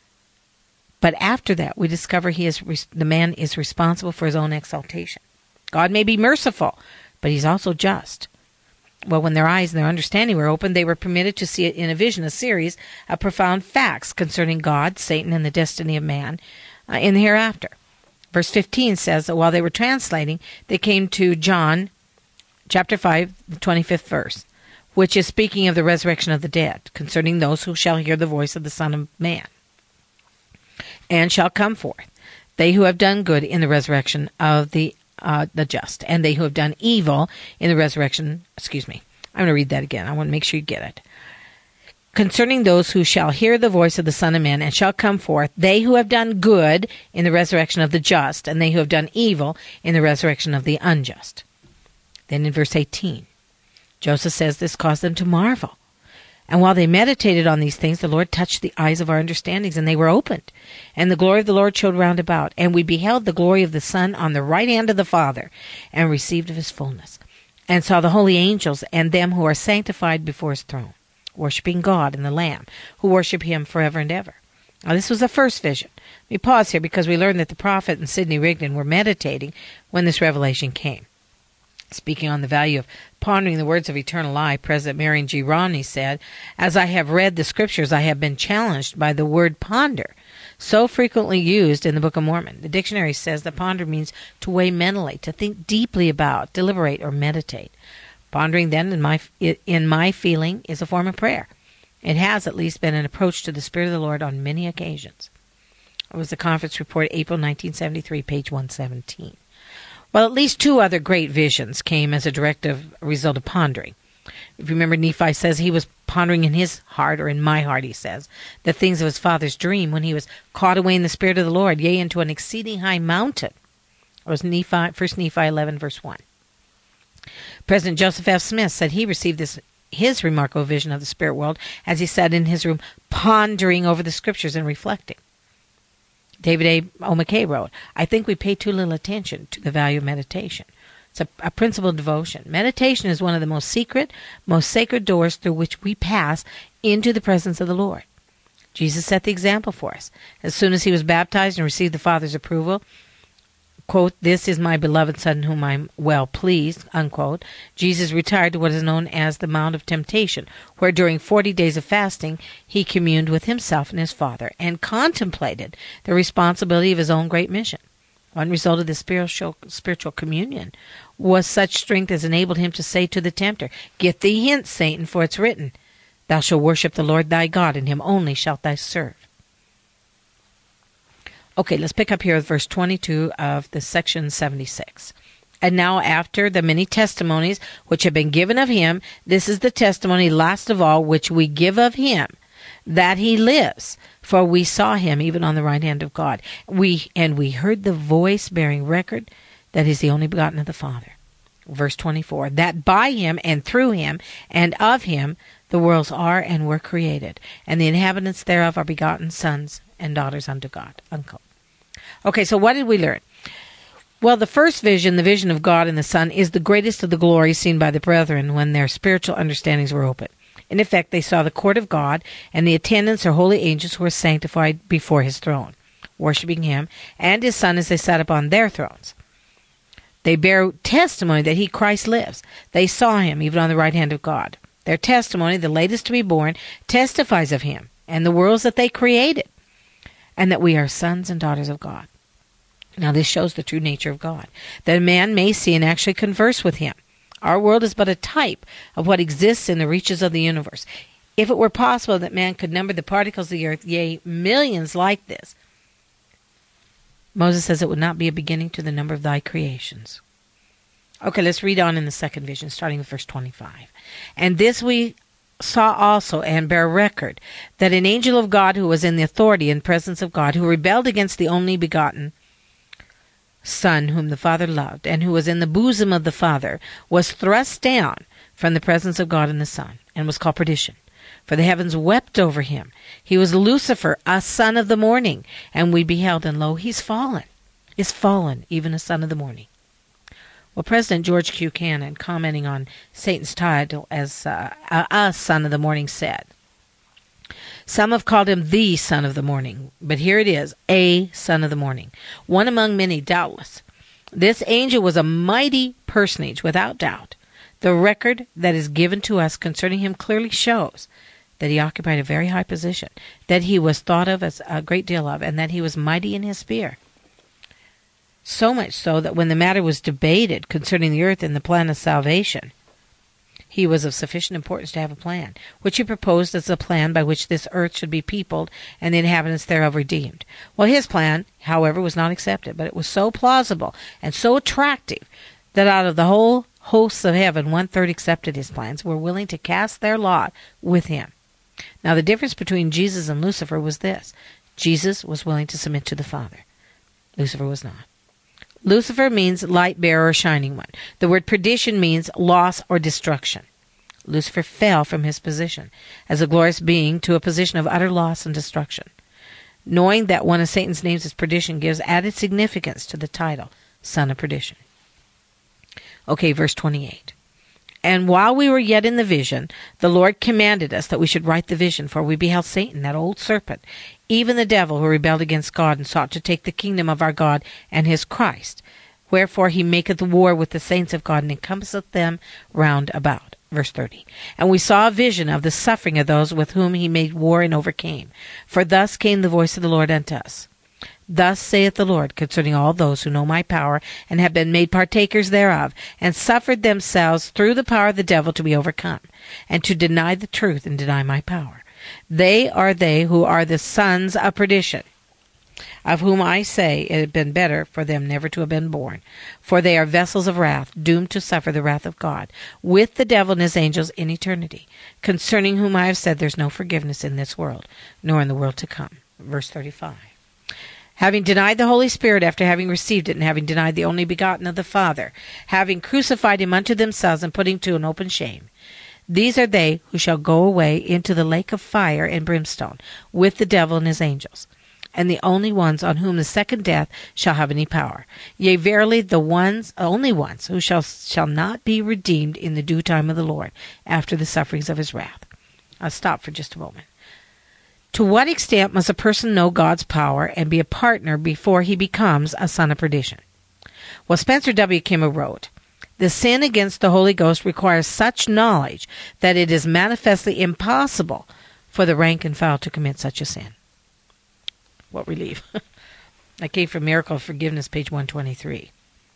But after that, we discover he is the man is responsible for his own exaltation. God may be merciful, but he's also just. Well, when their eyes and their understanding were opened, they were permitted to see it in a vision, a series of profound facts concerning God, Satan, and the destiny of man uh, in the hereafter. Verse fifteen says that while they were translating, they came to John chapter five, the twenty-fifth verse, which is speaking of the resurrection of the dead, concerning those who shall hear the voice of the Son of Man, and shall come forth, they who have done good in the resurrection of the uh, the just, and they who have done evil in the resurrection, excuse me, I'm going to read that again. I want to make sure you get it. Concerning those who shall hear the voice of the Son of Man and shall come forth, they who have done good in the resurrection of the just, and they who have done evil in the resurrection of the unjust. Then in verse eighteen, Joseph says this caused them to marvel. And while they meditated on these things, the Lord touched the eyes of our understandings, and they were opened. And the glory of the Lord showed round about. And we beheld the glory of the Son on the right hand of the Father, and received of his fullness, and saw the holy angels and them who are sanctified before his throne, worshiping God and the Lamb, who worship him forever and ever. Now, this was the first vision. Let me pause here because we learned that the prophet and Sidney Rigdon were meditating when this revelation came. Speaking on the value of pondering the words of eternal life, President Marion G. Romney said, "As I have read the scriptures, I have been challenged by the word ponder, so frequently used in the Book of Mormon. The dictionary says that ponder means to weigh mentally, to think deeply about, deliberate, or meditate. Pondering, then, in my in my feeling, is a form of prayer. It has at least been an approach to the Spirit of the Lord on many occasions." It was the conference report, April nineteen seventy-three, page one seventeen. Well, at least two other great visions came as a direct result of pondering. If you remember, Nephi says he was pondering in his heart, or in my heart, he says, the things of his father's dream when he was caught away in the Spirit of the Lord, yea, into an exceeding high mountain. It was Nephi, First Nephi eleven, verse one. President Joseph F. Smith said he received this his remarkable vision of the spirit world as he sat in his room pondering over the scriptures and reflecting. David A. O. McKay wrote, "I think we pay too little attention to the value of meditation. It's a, a principled devotion. Meditation is one of the most secret, most sacred doors through which we pass into the presence of the Lord. Jesus set the example for us. As soon as he was baptized and received the Father's approval, quote, "This is my beloved Son whom I'm well pleased," unquote, Jesus retired to what is known as the Mount of Temptation, where during forty days of fasting he communed with himself and his Father and contemplated the responsibility of his own great mission. One result of this spiritual, spiritual communion was such strength as enabled him to say to the tempter, "Get thee hence, Satan, for it's written, Thou shalt worship the Lord thy God, and him only shalt thou serve." Okay, let's pick up here with verse twenty-two of the section seventy-six. "And now after the many testimonies which have been given of him, this is the testimony last of all which we give of him, that he lives. For we saw him even on the right hand of God. We and we heard the voice bearing record that he's the only begotten of the Father." Verse twenty-four, "That by him and through him and of him the worlds are and were created, and the inhabitants thereof are begotten sons and daughters unto God." Unquote. Okay, so what did we learn? Well, the first vision, the vision of God and the Son, is the greatest of the glories seen by the brethren when their spiritual understandings were open. In effect, they saw the court of God and the attendants or holy angels who were sanctified before his throne, worshiping him and his Son as they sat upon their thrones. They bear testimony that he, Christ, lives. They saw him even on the right hand of God. Their testimony, the latest to be born, testifies of him and the worlds that they created, and that we are sons and daughters of God. Now this shows the true nature of God, that a man may see and actually converse with him. Our world is but a type of what exists in the reaches of the universe. If it were possible that man could number the particles of the earth, yea, millions like this, Moses says it would not be a beginning to the number of thy creations. Okay, let's read on in the second vision, starting with verse twenty-five. And this we saw also, and bear record, that an angel of God who was in the authority and presence of God, who rebelled against the only begotten Son, whom the Father loved, and who was in the bosom of the Father, was thrust down from the presence of God and the Son, and was called perdition. For the heavens wept over him. He was Lucifer, a son of the morning. And we beheld, and lo, he's fallen. Is fallen, even a son of the morning. Well, President George Q. Cannon, commenting on Satan's title as uh, a, a son of the morning, said, some have called him the son of the morning, but here it is, a son of the morning. One among many, doubtless. This angel was a mighty personage, without doubt. The record that is given to us concerning him clearly shows that he occupied a very high position, that he was thought of as a great deal of, and that he was mighty in his sphere. So much so that when the matter was debated concerning the earth and the plan of salvation, he was of sufficient importance to have a plan, which he proposed as a plan by which this earth should be peopled and the inhabitants thereof redeemed. Well, his plan, however, was not accepted, but it was so plausible and so attractive that out of the whole hosts of heaven, one-third accepted his plans, were willing to cast their lot with him. Now, the difference between Jesus and Lucifer was this. Jesus was willing to submit to the Father. Lucifer was not. Lucifer means light bearer or shining one. The word perdition means loss or destruction. Lucifer fell from his position as a glorious being to a position of utter loss and destruction. Knowing that one of Satan's names is perdition gives added significance to the title, Son of Perdition. Okay, verse twenty-eight. And while we were yet in the vision, the Lord commanded us that we should write the vision, for we beheld Satan, that old serpent, even the devil who rebelled against God and sought to take the kingdom of our God and his Christ. Wherefore he maketh war with the saints of God and encompasseth them round about. Verse thirty. And we saw a vision of the suffering of those with whom he made war and overcame. For thus came the voice of the Lord unto us. Thus saith the Lord concerning all those who know my power, and have been made partakers thereof, and suffered themselves through the power of the devil to be overcome, and to deny the truth and deny my power. They are they who are the sons of perdition, of whom I say it had been better for them never to have been born. For they are vessels of wrath, doomed to suffer the wrath of God, with the devil and his angels in eternity, concerning whom I have said there's no forgiveness in this world, nor in the world to come. Verse thirty-five. Having denied the Holy Spirit after having received it, and having denied the only begotten of the Father, having crucified him unto themselves, and put him to an open shame, these are they who shall go away into the lake of fire and brimstone, with the devil and his angels, and the only ones on whom the second death shall have any power. Yea, verily, the ones, only ones, who shall shall not be redeemed in the due time of the Lord, after the sufferings of his wrath. I'll stop for just a moment. To what extent must a person know God's power and be a partner before he becomes a son of perdition? Well, Spencer W. Kimball wrote, the sin against the Holy Ghost requires such knowledge that it is manifestly impossible for the rank and file to commit such a sin. What relief. That came from Miracle of Forgiveness, page one twenty-three.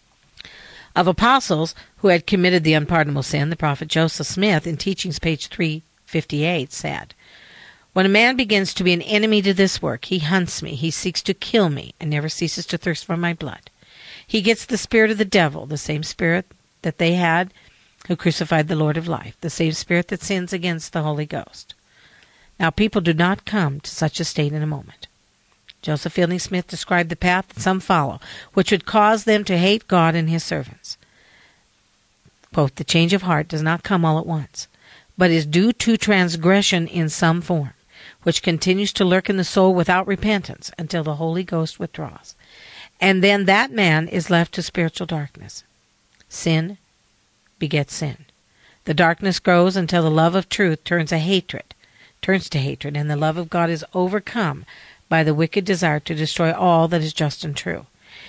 Of apostles who had committed the unpardonable sin, the prophet Joseph Smith, in Teachings, page three fifty-eight, said, when a man begins to be an enemy to this work, he hunts me, he seeks to kill me, and never ceases to thirst for my blood. He gets the spirit of the devil, the same spirit that they had who crucified the Lord of life, the same spirit that sins against the Holy Ghost. Now, people do not come to such a state in a moment. Joseph Fielding Smith described the path that some follow, which would cause them to hate God and his servants. Quote, the change of heart does not come all at once, but is due to transgression in some form, which continues to lurk in the soul without repentance until the Holy Ghost withdraws. And then that man is left to spiritual darkness. Sin begets sin. The darkness grows until the love of truth turns a hatred, turns to hatred, and the love of God is overcome by the wicked desire to destroy all that is just and true.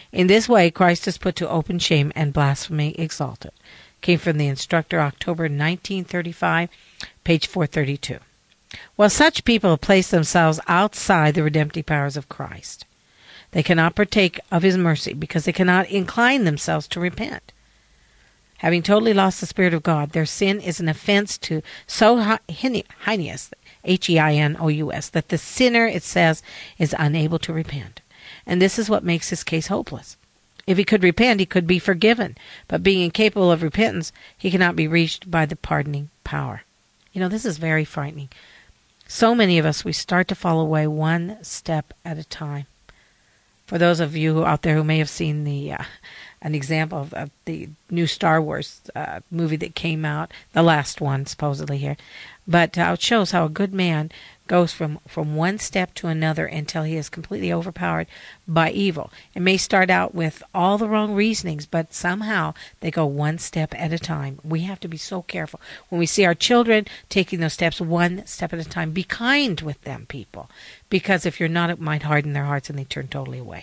In this way, Christ is put to open shame and blasphemy exalted. Came from the Instructor, October nineteen thirty-five, page four thirty-two. Well, such people have placed themselves outside the redemptive powers of Christ. They cannot partake of his mercy because they cannot incline themselves to repent. Having totally lost the Spirit of God, their sin is an offense to so heinous, H E I N O U S, that the sinner, it says, is unable to repent. And this is what makes his case hopeless. If he could repent, he could be forgiven. But being incapable of repentance, he cannot be reached by the pardoning power. You know, this is very frightening. So many of us, we start to fall away one step at a time. For those of you who out there who may have seen the uh, an example of, of the new Star Wars uh, movie that came out, the last one supposedly here, but uh, it shows how a good man goes from, from one step to another until he is completely overpowered by evil. It may start out with all the wrong reasonings, but somehow they go one step at a time. We have to be so careful. When we see our children taking those steps one step at a time, be kind with them, people. Because if you're not, it might harden their hearts and they turn totally away.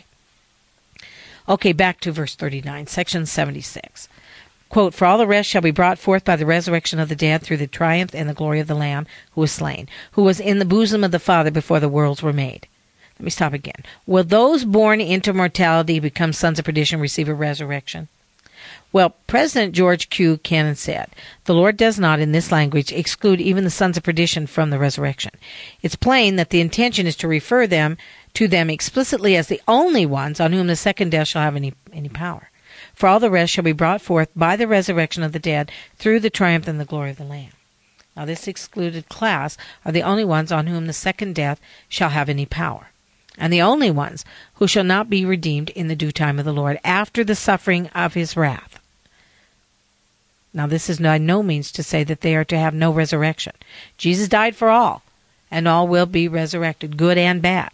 Okay, back to verse thirty-nine, section seventy-six. Quote, "For all the rest shall be brought forth by the resurrection of the dead through the triumph and the glory of the Lamb who was slain, who was in the bosom of the Father before the worlds were made." Let me stop again. Will those born into mortality become sons of perdition receive a resurrection? Well, President George Q. Cannon said, "The Lord does not, in this language, exclude even the sons of perdition from the resurrection. It's plain that the intention is to refer them to them explicitly as the only ones on whom the second death shall have any, any power. For all the rest shall be brought forth by the resurrection of the dead through the triumph and the glory of the Lamb." Now this excluded class are the only ones on whom the second death shall have any power, and the only ones who shall not be redeemed in the due time of the Lord after the suffering of his wrath. Now this is by no means to say that they are to have no resurrection. Jesus died for all, and all will be resurrected, good and bad.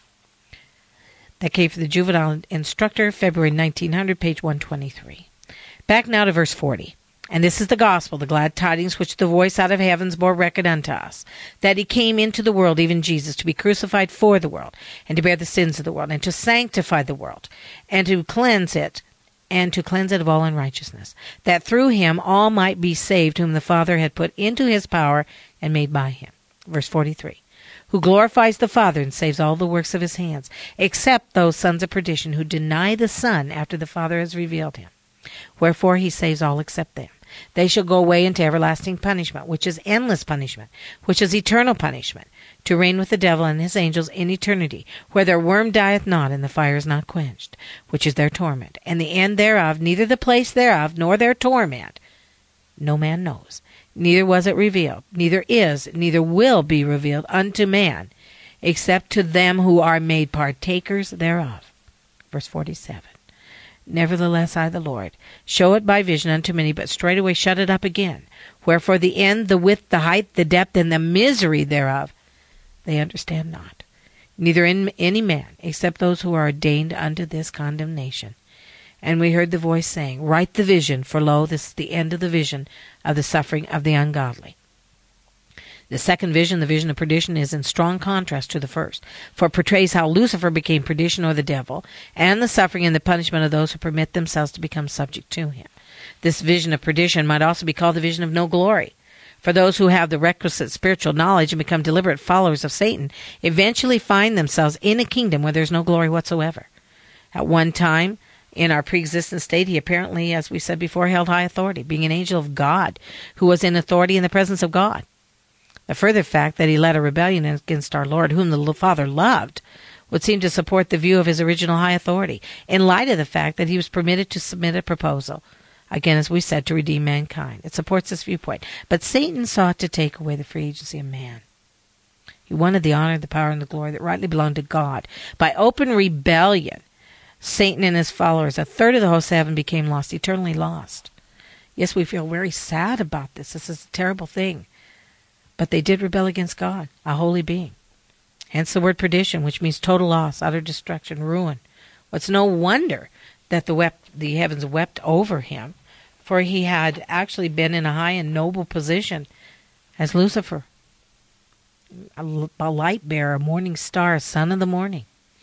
That came from the Juvenile Instructor, February nineteen hundred, page one twenty-three. Back now to verse forty. "And this is the gospel, the glad tidings which the voice out of heavens bore record unto us, that he came into the world, even Jesus, to be crucified for the world, and to bear the sins of the world, and to sanctify the world, and to cleanse it, and to cleanse it of all unrighteousness, that through him all might be saved, whom the Father had put into his power and made by him." Verse forty-three. "Who glorifies the Father and saves all the works of his hands, except those sons of perdition who deny the Son after the Father has revealed him. Wherefore he saves all except them. They shall go away into everlasting punishment, which is endless punishment, which is eternal punishment, to reign with the devil and his angels in eternity, where their worm dieth not and the fire is not quenched, which is their torment. And the end thereof, neither the place thereof, nor their torment, no man knows. Neither was it revealed, neither is, neither will be revealed unto man, except to them who are made partakers thereof." Verse forty-seven. "Nevertheless I, the Lord, show it by vision unto many, but straightway shut it up again. Wherefore the end, the width, the height, the depth, and the misery thereof, they understand not. Neither in any man, except those who are ordained unto this condemnation. And we heard the voice saying, Write the vision, for lo, this is the end of the vision of the suffering of the ungodly." The second vision, the vision of perdition, is in strong contrast to the first, for it portrays how Lucifer became perdition, or the devil, and the suffering and the punishment of those who permit themselves to become subject to him. This vision of perdition might also be called the vision of no glory, for those who have the requisite spiritual knowledge and become deliberate followers of Satan eventually find themselves in a kingdom where there's no glory whatsoever. At one time, in our pre-existent state, he apparently, as we said before, held high authority, being an angel of God who was in authority in the presence of God. The further fact that he led a rebellion against our Lord, whom the Father loved, would seem to support the view of his original high authority, in light of the fact that he was permitted to submit a proposal, again, as we said, to redeem mankind. It supports this viewpoint. But Satan sought to take away the free agency of man. He wanted the honor, the power, and the glory that rightly belonged to God. By open rebellion, Satan and his followers, a third of the host of heaven, became lost, eternally lost. Yes, we feel very sad about this. This is a terrible thing. But they did rebel against God, a holy being. Hence the word perdition, which means total loss, utter destruction, ruin. Well, it's no wonder that the, wept, the heavens wept over him, for he had actually been in a high and noble position as Lucifer, a, a light bearer, a morning star, son of the morning.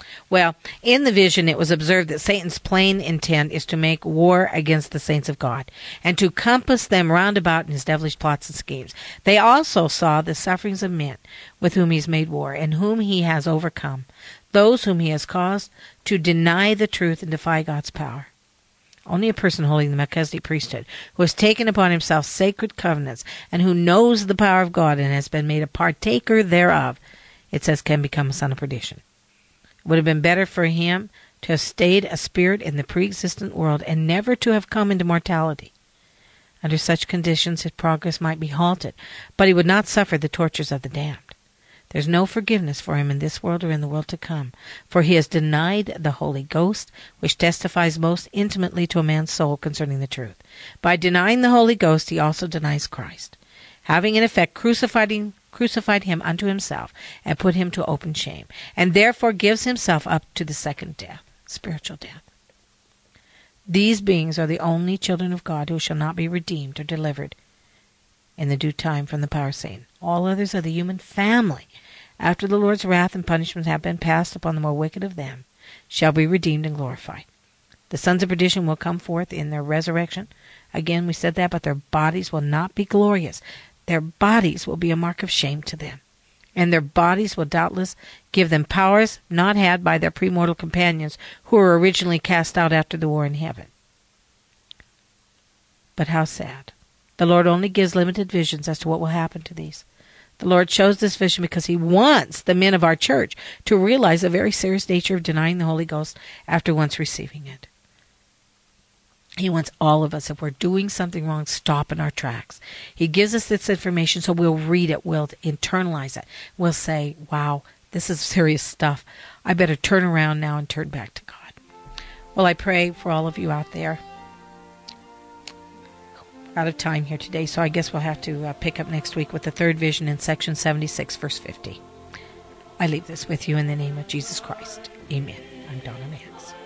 Well, in the vision it was observed that Satan's plain intent is to make war against the saints of God, and to compass them round about in his devilish plots and schemes. They also saw the sufferings of men with whom he has made war, and whom he has overcome, those whom he has caused to deny the truth and defy God's power. Only a person holding the Melchizedek priesthood, who has taken upon himself sacred covenants, and who knows the power of God and has been made a partaker thereof, it says, can become a son of perdition. It would have been better for him to have stayed a spirit in the pre-existent world and never to have come into mortality. Under such conditions his progress might be halted, but he would not suffer the tortures of the damned. There's no forgiveness for him in this world or in the world to come, for he has denied the Holy Ghost, which testifies most intimately to a man's soul concerning the truth. By denying the Holy Ghost he also denies Christ, having in effect crucified him crucified him unto himself, and put him to open shame, and therefore gives himself up to the second death, spiritual death. These beings are the only children of God who shall not be redeemed or delivered in the due time from the power of Satan. All others are the human family, after the Lord's wrath and punishment have been passed upon the more wicked of them, shall be redeemed and glorified. The sons of perdition will come forth in their resurrection. Again, we said that, but their bodies will not be glorious. Their bodies will be a mark of shame to them, and their bodies will doubtless give them powers not had by their premortal companions who were originally cast out after the war in heaven. But how sad. The Lord only gives limited visions as to what will happen to these. The Lord shows this vision because he wants the men of our church to realize the very serious nature of denying the Holy Ghost after once receiving it. He wants all of us, if we're doing something wrong, stop in our tracks. He gives us this information so we'll read it, we'll internalize it. We'll say, wow, this is serious stuff. I better turn around now and turn back to God. Well, I pray for all of you out there. We're out of time here today, so I guess we'll have to uh, pick up next week with the third vision in section seventy-six, verse fifty. I leave this with you in the name of Jesus Christ. Amen. I'm Donna Mance.